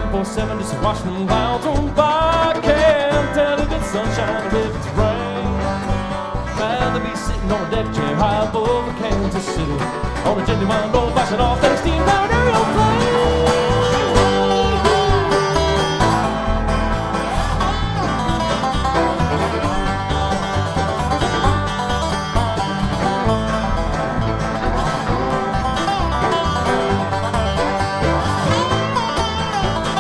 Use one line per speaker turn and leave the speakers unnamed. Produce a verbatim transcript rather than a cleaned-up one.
twenty-four seven, just watching them clouds on by. Can't tell if it's sunshine or if it's rain. Rather be sitting on a deck chair high above Kansas City on a genuine old-fashioned all-things steam powered airplane.